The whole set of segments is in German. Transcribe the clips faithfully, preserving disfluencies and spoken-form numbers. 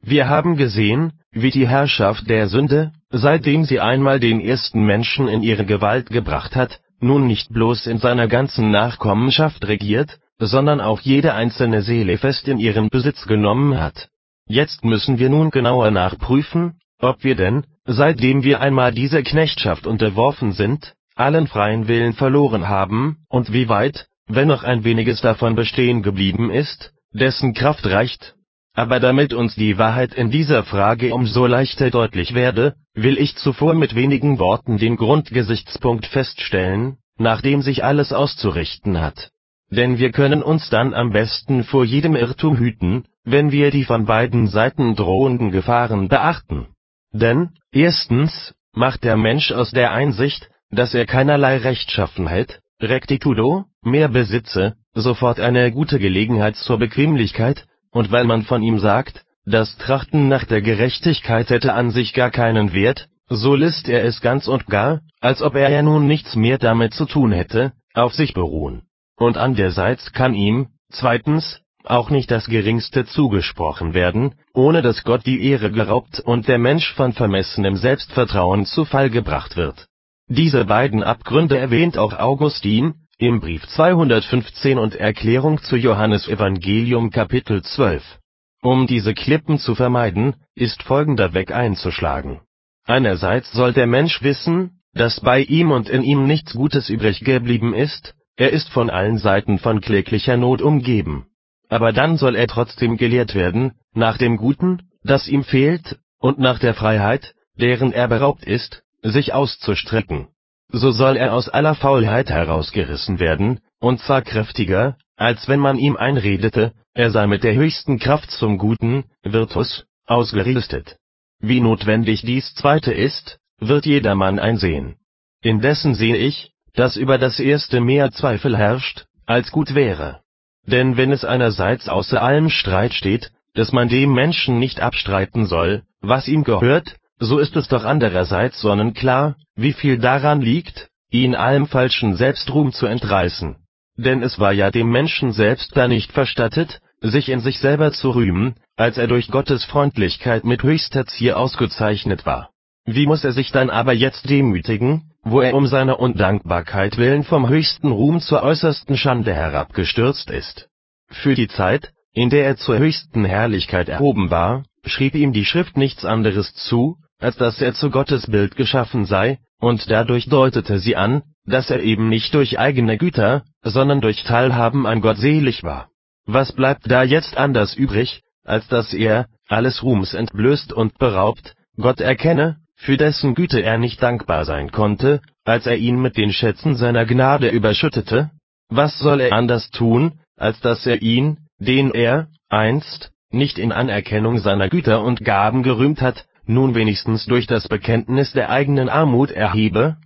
Wir haben gesehen, wie die Herrschaft der Sünde, seitdem sie einmal den ersten Menschen in ihre Gewalt gebracht hat, nun nicht bloß in seiner ganzen Nachkommenschaft regiert, sondern auch jede einzelne Seele fest in ihren Besitz genommen hat. Jetzt müssen wir nun genauer nachprüfen, ob wir denn, seitdem wir einmal dieser Knechtschaft unterworfen sind, allen freien Willen verloren haben, und wie weit, wenn noch ein weniges davon bestehen geblieben ist, dessen Kraft reicht. Aber damit uns die Wahrheit in dieser Frage umso leichter deutlich werde, will ich zuvor mit wenigen Worten den Grundgesichtspunkt feststellen, nach dem sich alles auszurichten hat. Denn wir können uns dann am besten vor jedem Irrtum hüten, wenn wir die von beiden Seiten drohenden Gefahren beachten. Denn, erstens, macht der Mensch aus der Einsicht, dass er keinerlei Rechtschaffenheit, Rectitudo, mehr besitze, sofort eine gute Gelegenheit zur Bequemlichkeit, und weil man von ihm sagt, das Trachten nach der Gerechtigkeit hätte an sich gar keinen Wert, so lässt er es ganz und gar, als ob er ja nun nichts mehr damit zu tun hätte, auf sich beruhen. Und andererseits kann ihm, zweitens, auch nicht das Geringste zugesprochen werden, ohne dass Gott die Ehre geraubt und der Mensch von vermessenem Selbstvertrauen zu Fall gebracht wird. Diese beiden Abgründe erwähnt auch Augustin, im Brief zweihundertfünfzehn und Erklärung zu Johannesevangelium Kapitel zwölf. Um diese Klippen zu vermeiden, ist folgender Weg einzuschlagen. Einerseits soll der Mensch wissen, dass bei ihm und in ihm nichts Gutes übrig geblieben ist, er ist von allen Seiten von kläglicher Not umgeben. Aber dann soll er trotzdem gelehrt werden, nach dem Guten, das ihm fehlt, und nach der Freiheit, deren er beraubt ist, sich auszustrecken. So soll er aus aller Faulheit herausgerissen werden, und zwar kräftiger, als wenn man ihm einredete, er sei mit der höchsten Kraft zum Guten, Virtus, ausgerüstet. Wie notwendig dies Zweite ist, wird jedermann einsehen. Indessen sehe ich, dass über das Erste mehr Zweifel herrscht, als gut wäre. Denn wenn es einerseits außer allem Streit steht, dass man dem Menschen nicht abstreiten soll, was ihm gehört, so ist es doch andererseits sonnenklar, wie viel daran liegt, ihn allem falschen Selbstruhm zu entreißen. Denn es war ja dem Menschen selbst da nicht verstattet, sich in sich selber zu rühmen, als er durch Gottes Freundlichkeit mit höchster Zier ausgezeichnet war. Wie muss er sich dann aber jetzt demütigen, wo er um seiner Undankbarkeit willen vom höchsten Ruhm zur äußersten Schande herabgestürzt ist? Für die Zeit, in der er zur höchsten Herrlichkeit erhoben war, schrieb ihm die Schrift nichts anderes zu, als dass er zu Gottes Bild geschaffen sei, und dadurch deutete sie an, dass er eben nicht durch eigene Güter, sondern durch Teilhaben an Gott selig war. Was bleibt da jetzt anders übrig, als dass er, alles Ruhms entblößt und beraubt, Gott erkenne, für dessen Güte er nicht dankbar sein konnte, als er ihn mit den Schätzen seiner Gnade überschüttete? Was soll er anders tun, als dass er ihn, den er, einst, nicht in Anerkennung seiner Güter und Gaben gerühmt hat, nun wenigstens durch das Bekenntnis der eigenen Armut erhebe?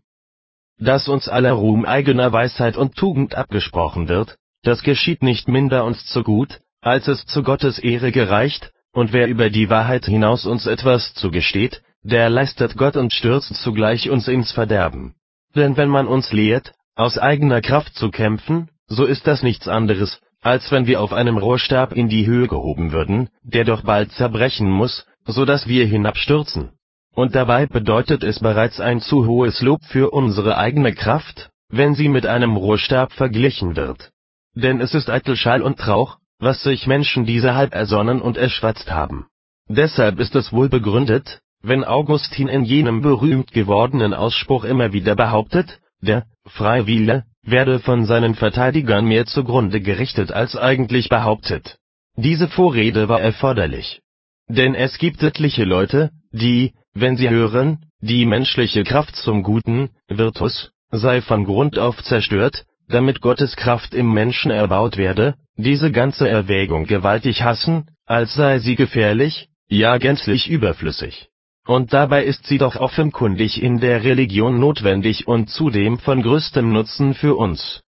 Dass uns aller Ruhm eigener Weisheit und Tugend abgesprochen wird, das geschieht nicht minder uns zugut, als es zu Gottes Ehre gereicht, und wer über die Wahrheit hinaus uns etwas zugesteht, der lästert Gott und stürzt zugleich uns ins Verderben. Denn wenn man uns lehrt, aus eigener Kraft zu kämpfen, so ist das nichts anderes, als wenn wir auf einem Rohrstab in die Höhe gehoben würden, der doch bald zerbrechen muss, so dass wir hinabstürzen. Und dabei bedeutet es bereits ein zu hohes Lob für unsere eigene Kraft, wenn sie mit einem Rohrstab verglichen wird. Denn es ist eitel Schall und Rauch, was sich Menschen diese halb ersonnen und erschwatzt haben. Deshalb ist es wohl begründet, wenn Augustin in jenem berühmt gewordenen Ausspruch immer wieder behauptet, der freie Wille werde von seinen Verteidigern mehr zugrunde gerichtet als eigentlich behauptet. Diese Vorrede war erforderlich. Denn es gibt etliche Leute, die, wenn sie hören, die menschliche Kraft zum Guten, Virtus, sei von Grund auf zerstört, damit Gottes Kraft im Menschen erbaut werde, diese ganze Erwägung gewaltig hassen, als sei sie gefährlich, ja gänzlich überflüssig. Und dabei ist sie doch offenkundig in der Religion notwendig und zudem von größtem Nutzen für uns.